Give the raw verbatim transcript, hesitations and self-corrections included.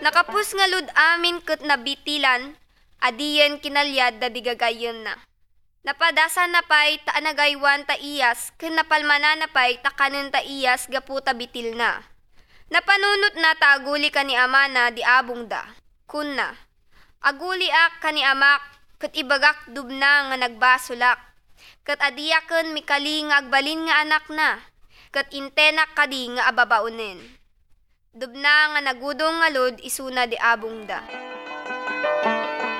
Nakapus nga lud amin ket nabitilan, adiyen kinalyad da digagayon na. Napadasa na pay ta anagaywan ta iyas, ken napalmana na pay ta kanen ta iyas gapu ta bitil na. Napanunot na ta aguli ka ni ama na di abong da. Kunna, aguli ak ka ni amak, ket ibagak dubna nga nagbasulak. Ket adiyaken mikali nga agbalin nga anak na, ket intenak kadi nga ababaunen. Dubna nga nagudong nga lod isuna di abong da.